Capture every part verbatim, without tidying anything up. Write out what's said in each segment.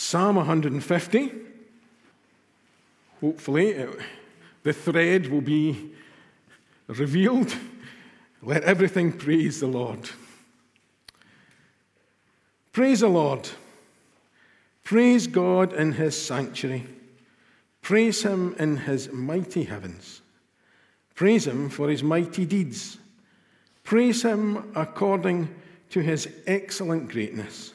Psalm one hundred fifty. Hopefully, it, the thread will be revealed. Let everything praise the Lord. Praise the Lord. Praise God in his sanctuary. Praise him in his mighty heavens. Praise him for his mighty deeds. Praise him according to his excellent greatness.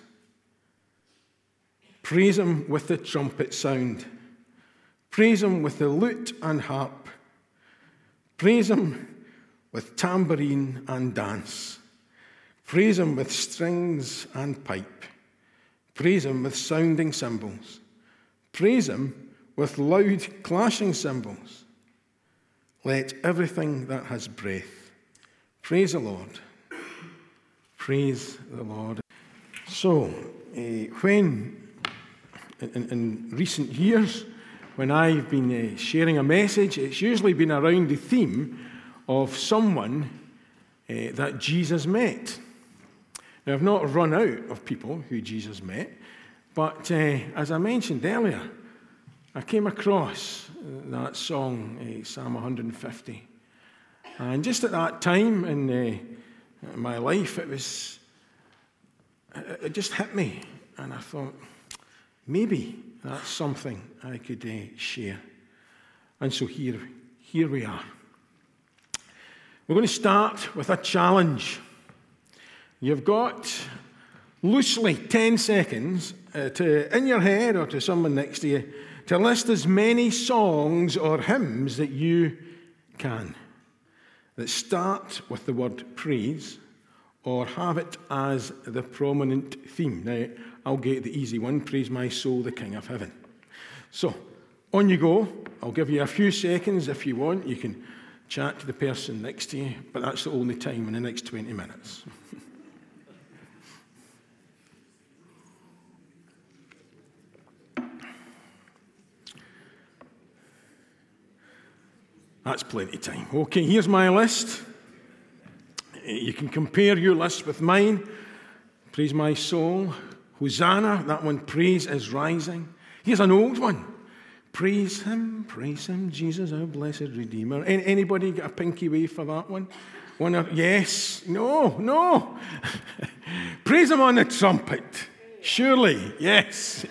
Praise him with the trumpet sound. Praise him with the lute and harp. Praise him with tambourine and dance. Praise him with strings and pipe. Praise him with sounding cymbals. Praise him with loud clashing cymbals. Let everything that has breath praise the Lord. Praise the Lord. So, uh, when, in, in recent years, when I've been uh, sharing a message, it's usually been around the theme of someone uh, that Jesus met. Now, I've not run out of people who Jesus met, but uh, as I mentioned earlier, I came across that song, uh, Psalm one hundred fifty. And just at that time in uh, my life, it was, it just hit me. And I thought, maybe that's something I could uh, share. And so here, here we are. We're going to start with a challenge. You've got loosely ten seconds uh, to, in your head or to someone next to you, to list as many songs or hymns that you can that start with the word praise or have it as the prominent theme. Now, I'll get the easy one, praise my soul, the King of Heaven. So, on you go. I'll give you a few seconds if you want. You can chat to the person next to you, but that's the only time in the next twenty minutes. That's plenty of time. Okay, here's my list. You can compare your list with mine. Praise my soul. Hosanna, that one, praise is rising. Here's an old one. Praise him, praise him, Jesus, our blessed Redeemer. Anybody got a pinky wave for that one? One or, yes, no, no. Praise him on the trumpet. Surely, yes.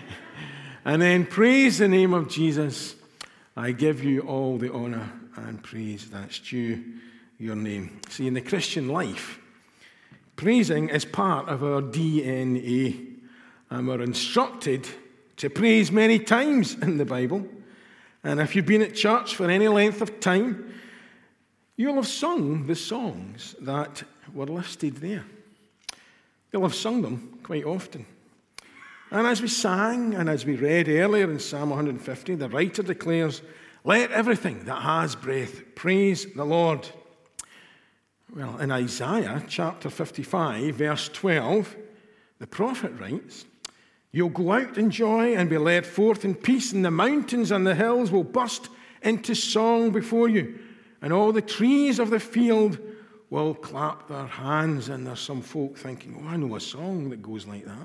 And then praise the name of Jesus. I give you all the honor and praise that's due your name. See, in the Christian life, praising is part of our D N A, and we're instructed to praise many times in the Bible. And if you've been at church for any length of time, you'll have sung the songs that were listed there. You'll have sung them quite often. And as we sang and as we read earlier in Psalm one hundred fifty, the writer declares, let everything that has breath praise the Lord. Well, in Isaiah chapter fifty-five, verse twelve, the prophet writes, you'll go out in joy and be led forth in peace, and the mountains and the hills will burst into song before you, and all the trees of the field will clap their hands. And there's some folk thinking, oh, I know a song that goes like that.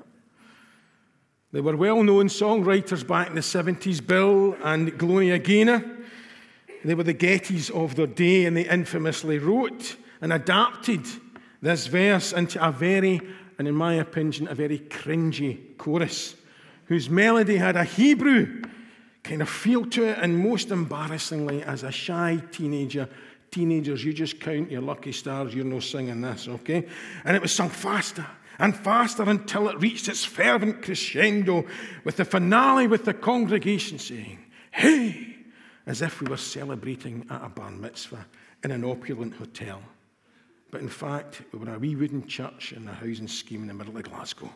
They were well-known songwriters back in the seventies, Bill and Gloria Gaynor. They were the Gettys of their day, and they infamously wrote and adapted this verse into a very, and in my opinion, a very cringy chorus, whose melody had a Hebrew kind of feel to it, and most embarrassingly, as a shy teenager, teenagers, you just count your lucky stars, you're no singing this, okay? And it was sung faster and faster until it reached its fervent crescendo with the finale with the congregation saying, hey, as if we were celebrating at a bar mitzvah in an opulent hotel. But in fact, we were a wee wooden church in a housing scheme in the middle of Glasgow.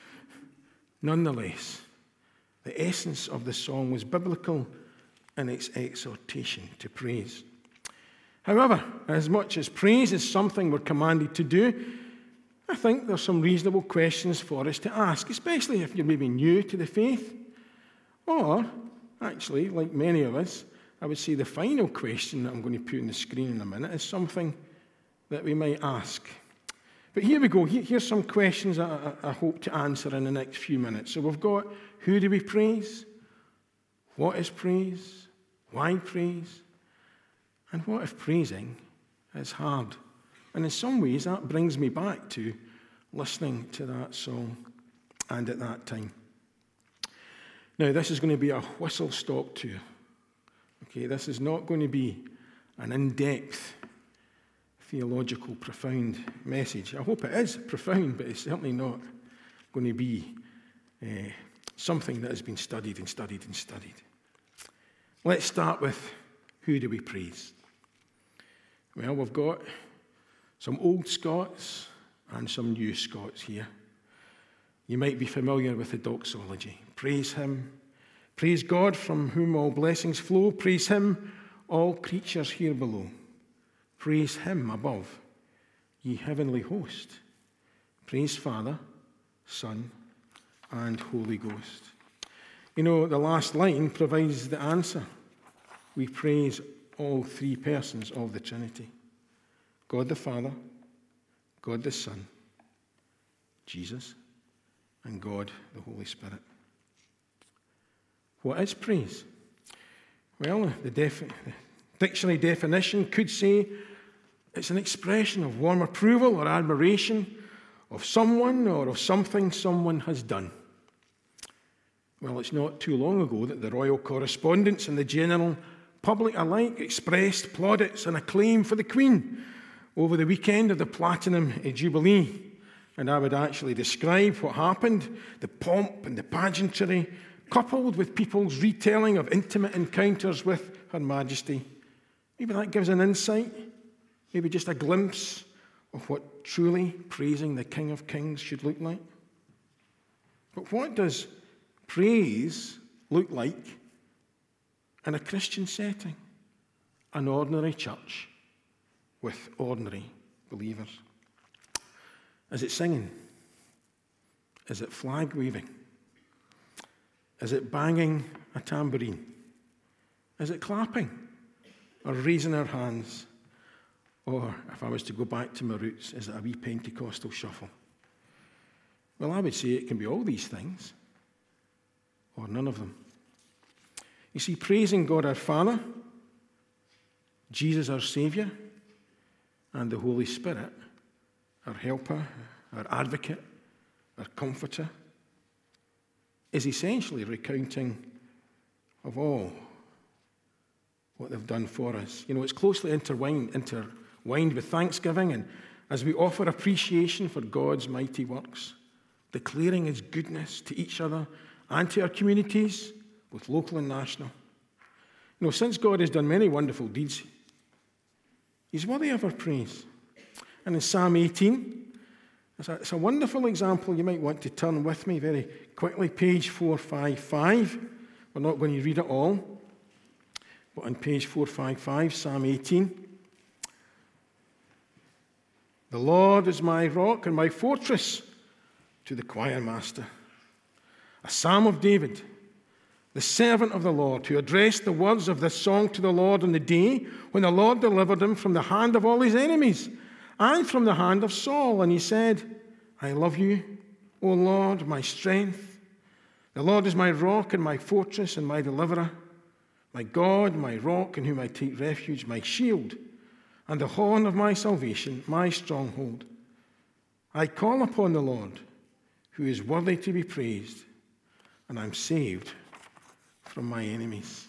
Nonetheless, the essence of the song was biblical in its exhortation to praise. However, as much as praise is something we're commanded to do, I think there's some reasonable questions for us to ask, especially if you're maybe new to the faith. Or, actually, like many of us, I would say the final question that I'm going to put on the screen in a minute is something that we might ask. But here we go. Here, here's some questions I, I, I hope to answer in the next few minutes. So we've got, who do we praise? What is praise? Why praise? And what if praising is hard? And in some ways, that brings me back to listening to that song and at that time. Now, this is going to be a whistle-stop tour. Okay, this is not going to be an in-depth, theological, profound message. I hope it is profound, but it's certainly not going to be uh, something that has been studied and studied and studied. Let's start with, who do we praise? Well, we've got some old Scots and some new Scots here. You might be familiar with the doxology. Praise him. Praise God from whom all blessings flow. Praise him, all creatures here below. Praise him above, ye heavenly host. Praise Father, Son, and Holy Ghost. You know, the last line provides the answer. We praise all three persons of the Trinity. God the Father, God the Son, Jesus, and God the Holy Spirit. What is praise? Well, the, def- the dictionary definition could say it's an expression of warm approval or admiration of someone or of something someone has done. Well, it's not too long ago that the royal correspondents and the general public alike expressed plaudits and acclaim for the Queen over the weekend of the Platinum Jubilee. And I would actually describe what happened, the pomp and the pageantry, coupled with people's retelling of intimate encounters with Her Majesty. Maybe that gives an insight, maybe just a glimpse of what truly praising the King of Kings should look like. But what does praise look like in a Christian setting? An ordinary church with ordinary believers. Is it singing? Is it flag waving? Is it banging a tambourine? Is it clapping or raising our hands? Or, if I was to go back to my roots, is it a wee Pentecostal shuffle? Well, I would say it can be all these things, or none of them. You see, praising God our Father, Jesus our Saviour, and the Holy Spirit, our helper, our advocate, our comforter, is essentially recounting of all what they've done for us. You know, it's closely intertwined, intertwined with thanksgiving, and as we offer appreciation for God's mighty works, declaring his goodness to each other and to our communities, both local and national. You know, since God has done many wonderful deeds, he's worthy of our praise. And in Psalm eighteen, it's a, it's a wonderful example. You might want to turn with me very quickly, page four fifty-five. We're not going to read it all, but on page four fifty-five, Psalm eighteen. The Lord is my rock and my fortress, to the choir master. A psalm of David, the servant of the Lord, who addressed the words of this song to the Lord on the day when the Lord delivered him from the hand of all his enemies and from the hand of Saul. And he said, I love you, O Lord, my strength. The Lord is my rock and my fortress and my deliverer, my God, my rock in whom I take refuge, my shield and the horn of my salvation, my stronghold. I call upon the Lord, who is worthy to be praised, and I'm saved from my enemies.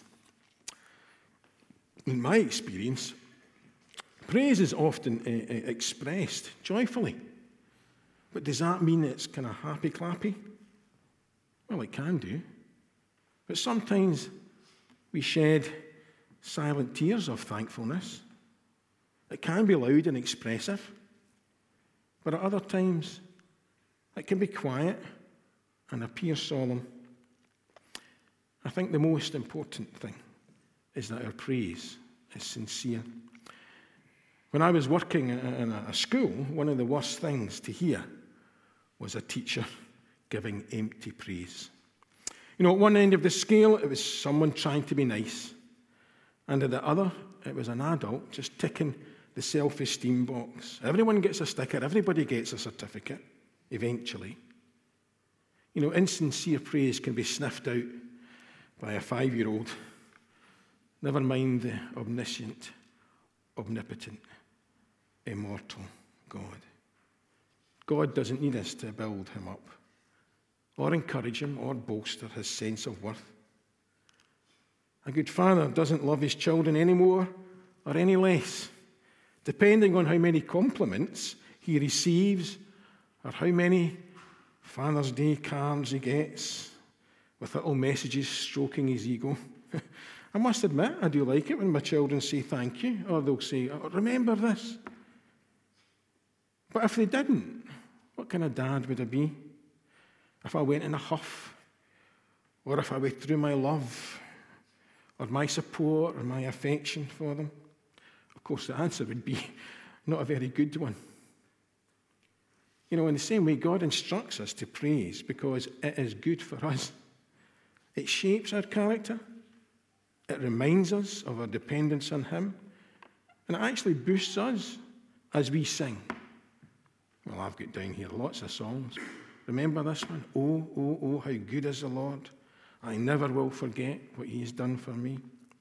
In my experience, praise is often uh, expressed joyfully. But does that mean it's kind of happy-clappy? Well, it can do. But sometimes we shed silent tears of thankfulness. It can be loud and expressive. But at other times, it can be quiet and appear solemn. I think the most important thing is that our praise is sincere. When I was working in a school, one of the worst things to hear was a teacher giving empty praise. You know, at one end of the scale, it was someone trying to be nice. And at the other, it was an adult just ticking the self-esteem box. Everyone gets a sticker. Everybody gets a certificate, eventually. You know, insincere praise can be sniffed out by a five-year-old. Never mind the omniscient, omnipotent, immortal God. God doesn't need us to build him up, or encourage him, or bolster his sense of worth. A good father doesn't love his children any more or any less, depending on how many compliments he receives or how many Father's Day cards he gets with little messages stroking his ego. I must admit, I do like it when my children say thank you, or they'll say, oh, remember this. But if they didn't, what kind of dad would I be? If I went in a huff, or if I withdrew my love, or my support, or my affection for them? Of course, the answer would be not a very good one. You know, in the same way, God instructs us to praise because it is good for us. It shapes our character. It reminds us of our dependence on him. And it actually boosts us as we sing. Well, I've got down here lots of songs. Remember this one? Oh, oh, oh, how good is the Lord. I never will forget what he has done for me.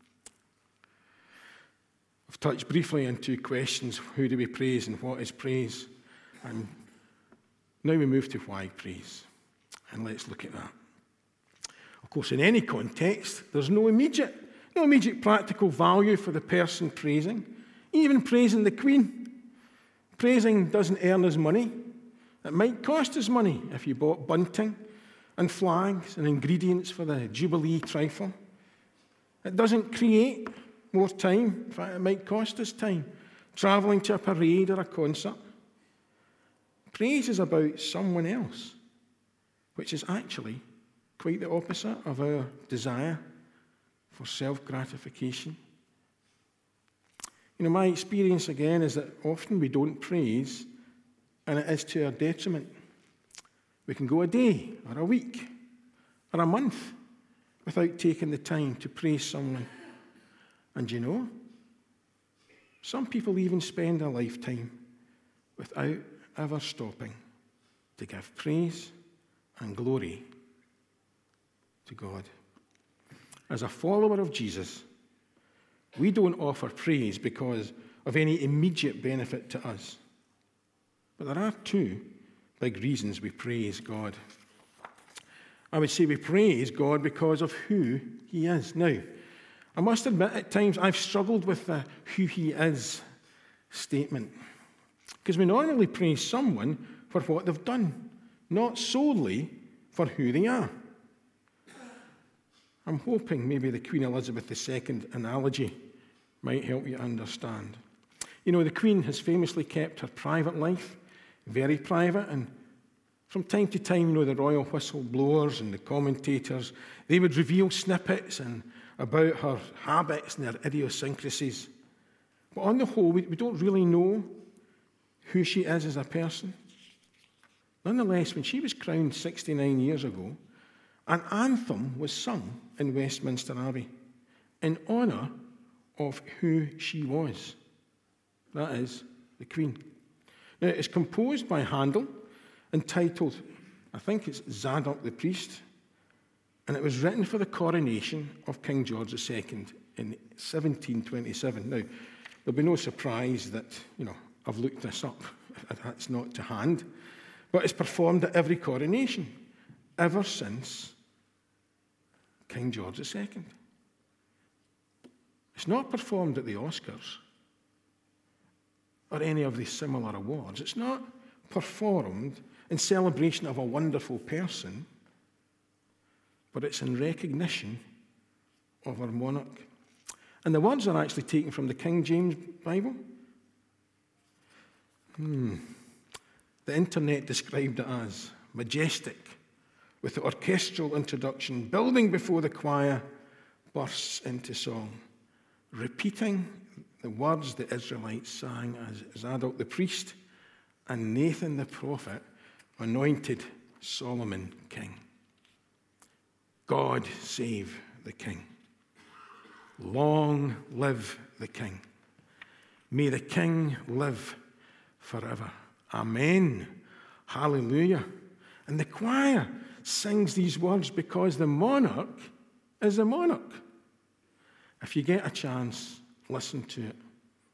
I've touched briefly on two questions. Who do we praise and what is praise? And now we move to why praise. And let's look at that. Of course, in any context, there's no immediate, no immediate practical value for the person praising. Even praising the Queen. Praising doesn't earn us money. It might cost us money if you bought bunting and flags and ingredients for the Jubilee trifle. It doesn't create more time. In fact, it might cost us time. Travelling to a parade or a concert. Praise is about someone else, which is actually quite the opposite of our desire for self-gratification. You know, my experience again is that often we don't praise, and it is to our detriment. We can go a day or a week or a month without taking the time to praise someone. And you know, some people even spend a lifetime without ever stopping to give praise and glory to God. As a follower of Jesus, we don't offer praise because of any immediate benefit to us. But there are two big reasons we praise God. I would say we praise God because of who he is. Now, I must admit at times I've struggled with the who he is statement. Because we normally praise someone for what they've done, not solely for who they are. I'm hoping maybe the Queen Elizabeth the Second analogy might help you understand. You know, the Queen has famously kept her private life very private, and from time to time, you know, the royal whistleblowers and the commentators, they would reveal snippets and about her habits and her idiosyncrasies. But on the whole, we, we don't really know who she is as a person. Nonetheless, when she was crowned sixty-nine years ago, an anthem was sung in Westminster Abbey in honour of who she was. That is, the Queen. Now, it's composed by Handel, entitled, I think it's Zadok the Priest, and it was written for the coronation of King George the Second in seventeen twenty-seven. Now, there'll be no surprise that, you know, I've looked this up. That's not to hand. But it's performed at every coronation ever since King George the Second. It's not performed at the Oscars or any of the similar awards. It's not performed in celebration of a wonderful person, but it's in recognition of our monarch. And the words are actually taken from the King James Bible. Hmm. The internet described it as majestic, with the orchestral introduction, building before the choir bursts into song, repeating the words the Israelites sang as Zadok the priest and Nathan the prophet anointed Solomon king. God save the king. Long live the king. May the King live forever. Amen. Hallelujah. And the choir sings these words because the monarch is the monarch. If you get a chance, listen to it.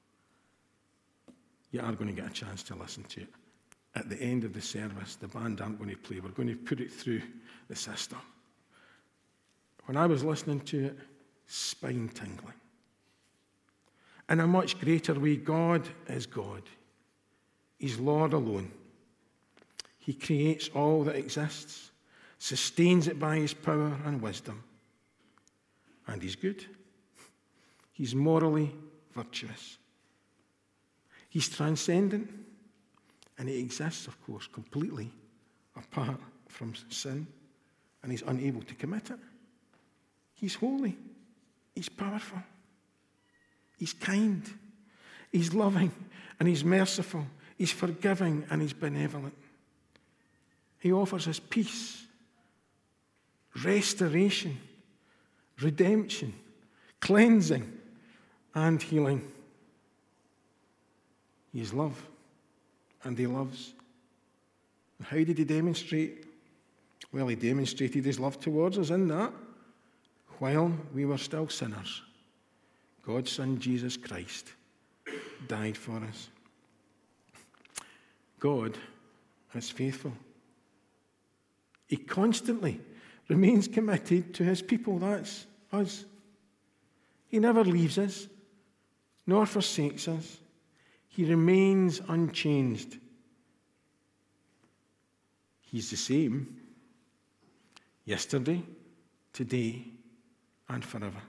You are going to get a chance to listen to it. At the end of the service, the band aren't going to play. We're going to put it through the system. When I was listening to it, spine tingling. In a much greater way, God is God. He's Lord alone. He creates all that exists, sustains it by his power and wisdom. And he's good. He's morally virtuous. He's transcendent. And he exists, of course, completely apart from sin. And he's unable to commit it. He's holy. He's powerful. He's kind. He's loving. And he's merciful. He's forgiving and he's benevolent. He offers us peace, restoration, redemption, cleansing, and healing. He is love, and he loves. And how did he demonstrate? Well, he demonstrated his love towards us in that while we were still sinners, God's Son, Jesus Christ, died for us. God is faithful. He constantly remains committed to his people. That's us. He never leaves us, nor forsakes us. He remains unchanged. He's the same yesterday, today, and forever.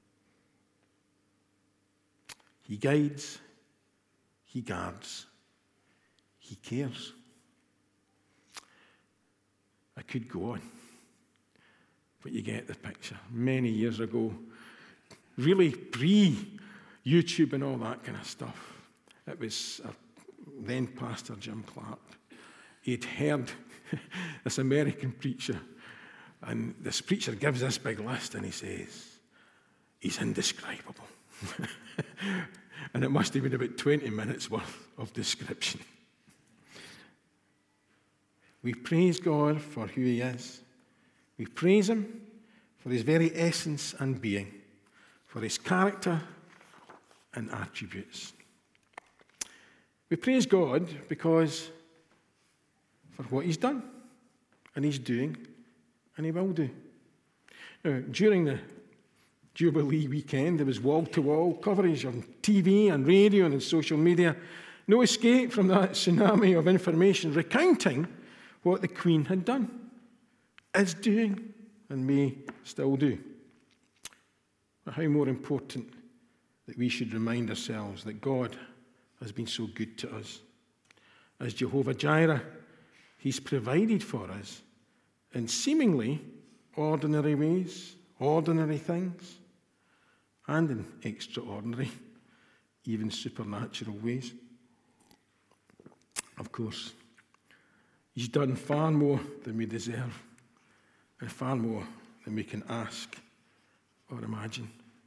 He guides, he guards, he cares. I could go on, but you get the picture. Many years ago, really pre-YouTube and all that kind of stuff, it was uh, then Pastor Jim Clark. He'd heard this American preacher, and this preacher gives this big list, and he says, he's indescribable. And it must have been about twenty minutes worth of description. We praise God for who he is. We praise him for his very essence and being, for his character and attributes. We praise God because for what he's done, and he's doing, and he will do. Now, during the Jubilee weekend, there was wall-to-wall coverage on T V and radio and on social media. No escape from that tsunami of information recounting what the Queen had done, is doing, and may still do. But how more important that we should remind ourselves that God has been so good to us. As Jehovah Jireh, he's provided for us in seemingly ordinary ways, ordinary things, and in extraordinary, even supernatural ways. Of course, he's done far more than we deserve, and far more than we can ask or imagine.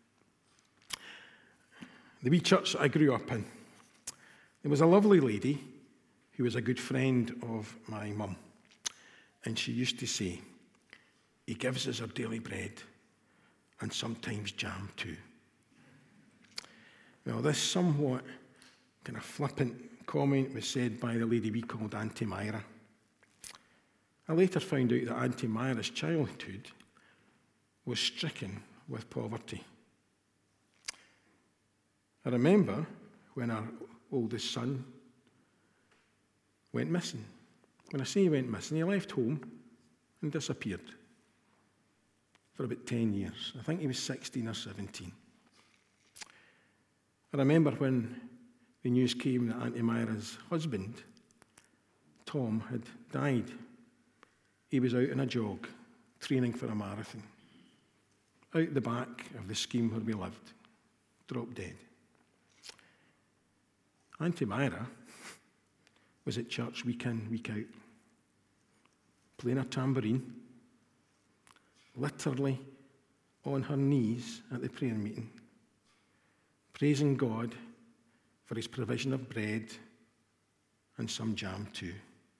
The wee church that I grew up in, there was a lovely lady who was a good friend of my mum. And she used to say, he gives us our daily bread and sometimes jam too. Well, this somewhat kind of flippant comment was said by the lady we called Auntie Myra. I later found out that Auntie Myra's childhood was stricken with poverty. I remember when our oldest son went missing. When I say he went missing, he left home and disappeared for about ten years. I think he was sixteen or seventeen. I remember when the news came that Auntie Myra's husband, Tom, had died. He was out on a jog, training for a marathon, out the back of the scheme where we lived, dropped dead. Auntie Myra was at church week in, week out, playing a tambourine, literally on her knees at the prayer meeting, praising God for his provision of bread and some jam too.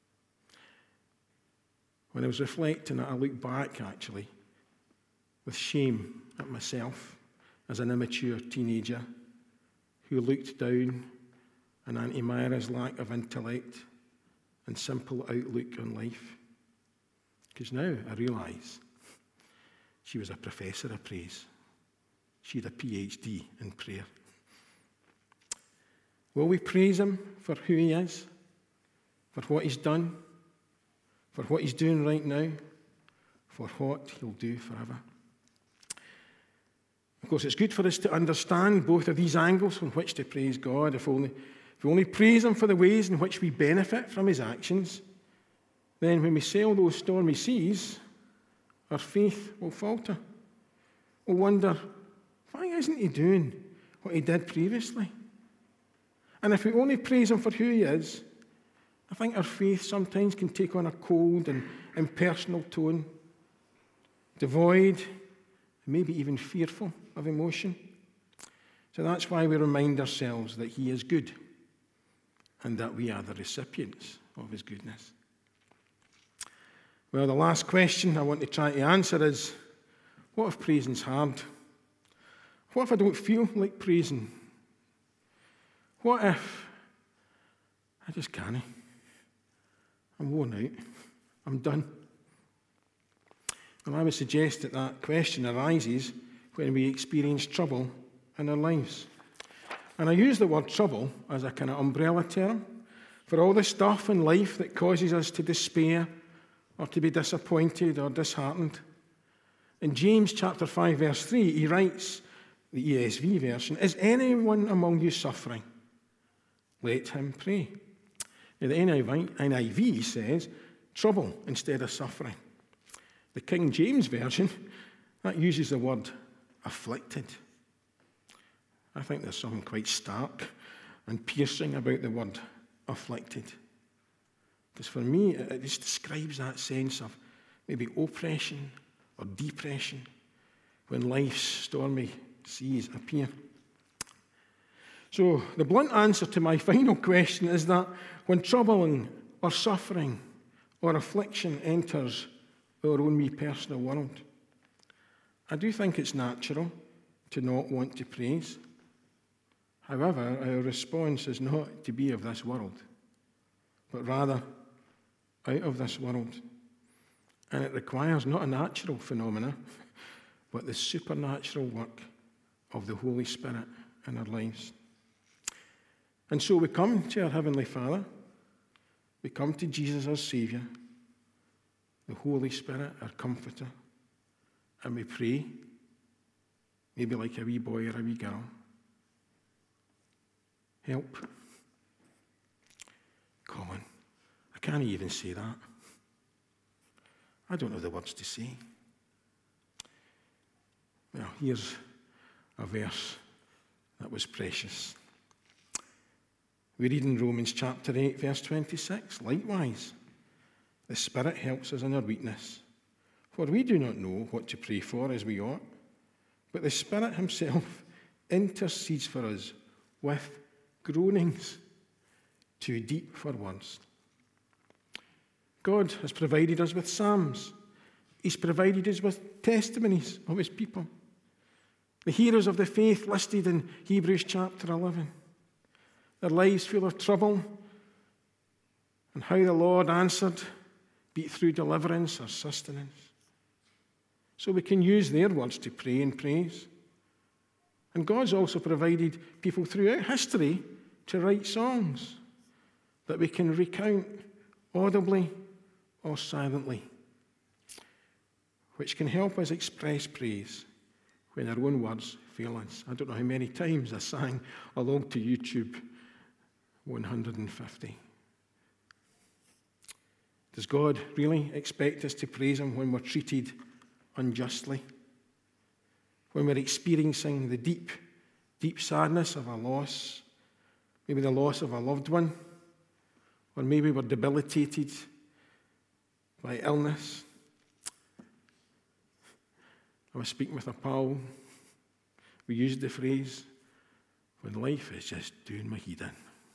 When I was reflecting, I looked back actually with shame at myself as an immature teenager who looked down on Auntie Myra's lack of intellect and simple outlook on life. Because now I realise she was a professor of praise. She had a P H D in prayer. Will we praise him for who he is, for what he's done, for what he's doing right now, for what he'll do forever? Of course, it's good for us to understand both of these angles from which to praise God. If only, if we only praise him for the ways in which we benefit from his actions, then when we sail those stormy seas, our faith will falter. We'll wonder, why isn't he doing what he did previously? And if we only praise him for who he is, I think our faith sometimes can take on a cold and impersonal tone, devoid, maybe even fearful of emotion. So that's why we remind ourselves that he is good and that we are the recipients of his goodness. Well, the last question I want to try to answer is, what if praising's hard? What if I don't feel like praising? What if I just can't? I'm worn out. I'm done. Well, I would suggest that that question arises when we experience trouble in our lives. And I use the word trouble as a kind of umbrella term for all the stuff in life that causes us to despair or to be disappointed or disheartened. In James chapter five, verse three, he writes, the E S V version, "Is anyone among you suffering? Let him pray." Now, the N I V says trouble instead of suffering. The King James Version, that uses the word afflicted. I think there's something quite stark and piercing about the word afflicted. Because for me, it just describes that sense of maybe oppression or depression when life's stormy seas appear. So the blunt answer to my final question is that when troubling or suffering or affliction enters our own wee personal world, I do think it's natural to not want to praise. However, our response is not to be of this world, but rather out of this world. And it requires not a natural phenomena, but the supernatural work of the Holy Spirit in our lives. And so we come to our Heavenly Father, we come to Jesus our Saviour, the Holy Spirit, our Comforter, and we pray, maybe like a wee boy or a wee girl. Help. Come on. I can't even say that. I don't know the words to say. Well, here's a verse that was precious. We read in Romans chapter eight, verse twenty-six, likewise, the Spirit helps us in our weakness, for we do not know what to pray for as we ought, but the Spirit himself intercedes for us with groanings too deep for words. God has provided us with psalms. He's provided us with testimonies of his people. The heroes of the faith listed in Hebrews chapter eleven. Their lives full of trouble, and how the Lord answered, be it through deliverance or sustenance. So we can use their words to pray and praise. And God's also provided people throughout history to write songs that we can recount audibly or silently, which can help us express praise when our own words fail us. I don't know how many times I sang along to YouTube one hundred fifty. Does God really expect us to praise him when we're treated unjustly? When we're experiencing the deep, deep sadness of a loss, maybe the loss of a loved one, or maybe we're debilitated by illness? I was speaking with a pal. We used the phrase, when life is just doing my head in?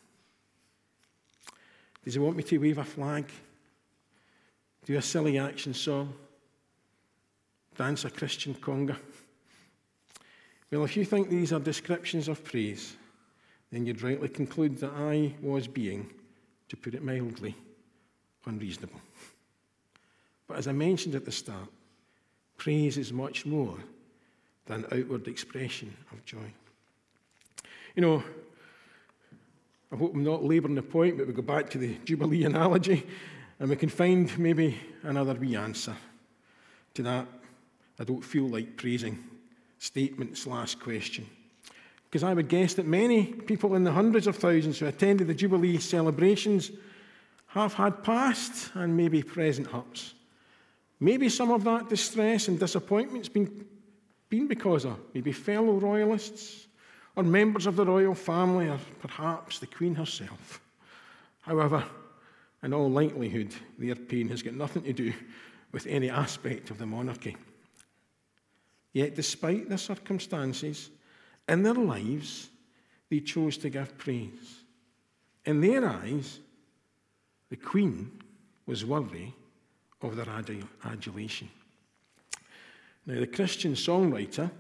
Does he want me to wave a flag, do a silly action song, dance a Christian conga? Well, if you think these are descriptions of praise, then you'd rightly conclude that I was being, to put it mildly, unreasonable. But as I mentioned at the start, praise is much more than outward expression of joy. You know, I hope I'm not labouring the point, but we go back to the Jubilee analogy, and we can find maybe another wee answer to that I don't feel like praising statement slash question. Because I would guess that many people in the hundreds of thousands who attended the Jubilee celebrations have had past and maybe present hurts. Maybe some of that distress and disappointment's been, been because of maybe fellow royalists or members of the royal family or perhaps the Queen herself. However, in all likelihood, their pain has got nothing to do with any aspect of the monarchy. Yet despite the circumstances, in their lives, they chose to give praise. In their eyes, the Queen was worthy of their adulation. Now, the Christian songwriter,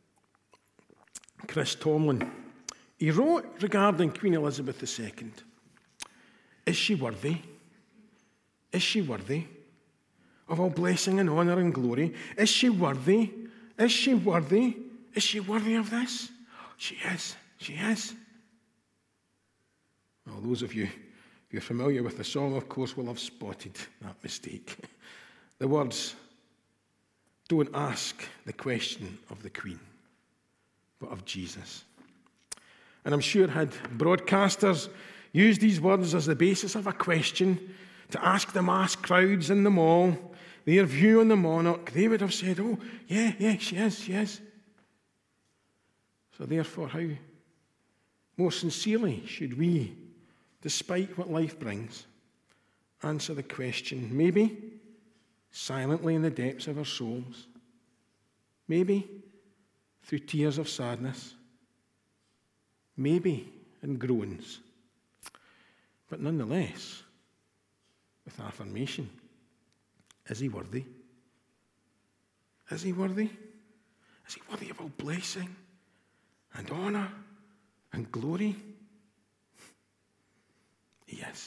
Chris Tomlin, he wrote regarding Queen Elizabeth the Second, is she worthy? Is she worthy of all blessing and honour and glory? Is she worthy? Is she worthy? Is she worthy of this? She is. She is. Well, those of you who are familiar with the song, of course, will have spotted that mistake. The words don't ask the question of the Queen, but of Jesus. And I'm sure had broadcasters used these words as the basis of a question to ask the mass crowds in the mall their view on the monarch, they would have said, oh, yeah, yeah, she is, she is. So therefore, how more sincerely should we, despite what life brings, answer the question, maybe silently in the depths of our souls, maybe through tears of sadness, maybe in groans, but nonetheless, with affirmation. Is he worthy? Is he worthy? Is he worthy of all blessing and honour and glory? He is.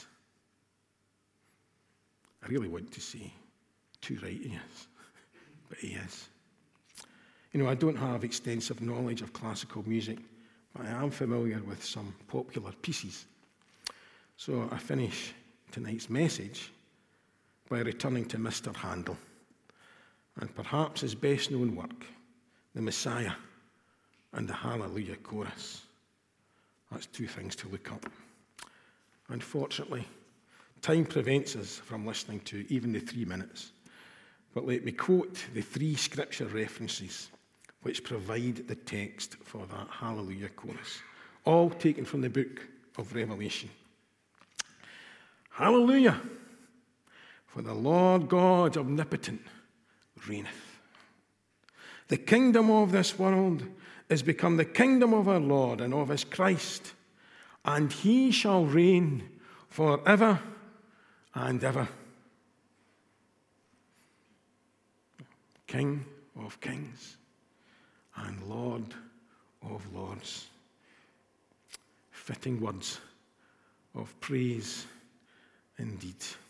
I really want to say too right he is, but he is. You know, I don't have extensive knowledge of classical music, but I am familiar with some popular pieces. So I finish tonight's message by returning to Mister Handel and perhaps his best known work, the Messiah and the Hallelujah Chorus. That's two things to look up. Unfortunately, time prevents us from listening to even the three minutes, but let me quote the three scripture references which provide the text for that Hallelujah Chorus, all taken from the book of Revelation. Hallelujah! For the Lord God omnipotent reigneth. The kingdom of this world is become the kingdom of our Lord and of his Christ, and he shall reign forever and ever. King of kings and Lord of lords. Fitting words of praise indeed.